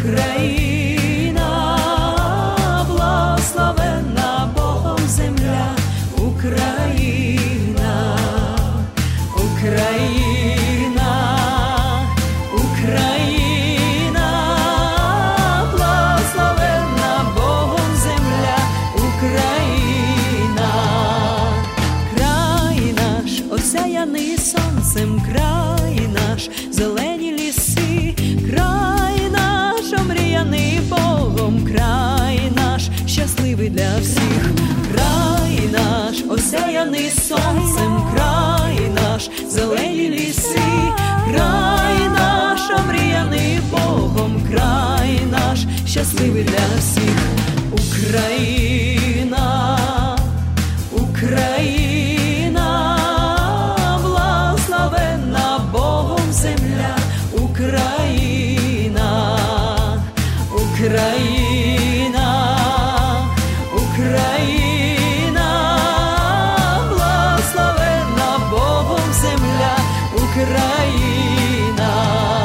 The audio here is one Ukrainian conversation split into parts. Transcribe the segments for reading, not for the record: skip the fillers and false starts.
Україна, благословенна Богом земля, Україна, Україна, Україна, благословенна Богом земля, Україна, край наш осяяний сонцем, край наш зелені ліси, край наш омріяний Богом, край наш щасливий для всіх, край наш осяяний сонцем, край наш зелені ліси, край наш омріяний Богом, край наш щасливий для всіх, Україна, Україна, благословенна Богом земля, Україна, Україна, Україна, благословенна Богом земля, Україна,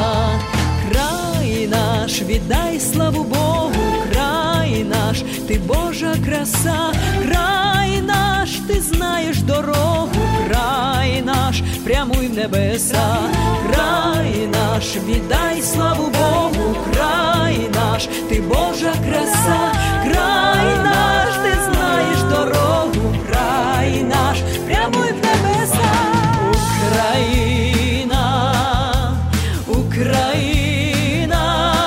край наш, віддай славу Богу, край наш, ти Божа краса, край наш, ти знаєш дорогу, край наш, прямуй в небеса, край наш, віддай славу Богу, край наш, ти Божа краса, край наш, ти знаєш дорогу, край наш, прямуй в небеса, Україна, Україна,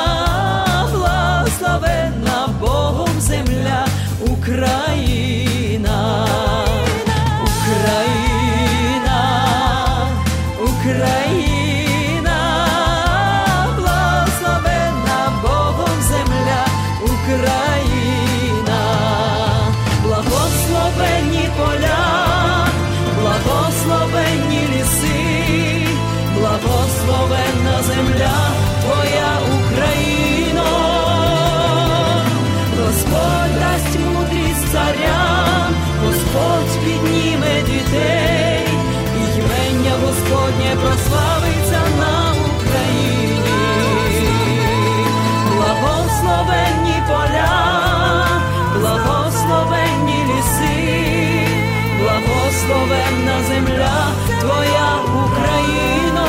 благословенна Богом земля, Україна, Україна, Україна, благословенна Богом земля, Україна, благословенні поля, благословенні ліси, благословенна земля твоя, Україно, Господь дасть мудрість царям, Господь підніме дітей, і імення Господнє прославиться на Україні. Благословенні поля, благословенні ліси, благословенна земля твоя, Україно,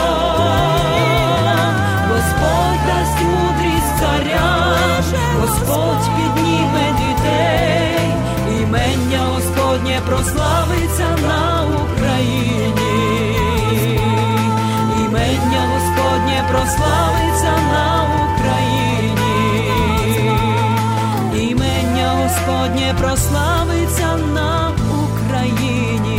Господь дасть мудрість царям, Господь підніме дітей, імення Господнє прославиться на Україні, імення Господнє прославиться на Україні, імення Господнє прославиться на Україні.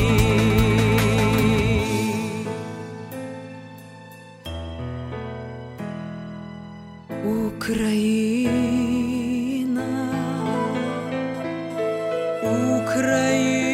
Україна, Україна.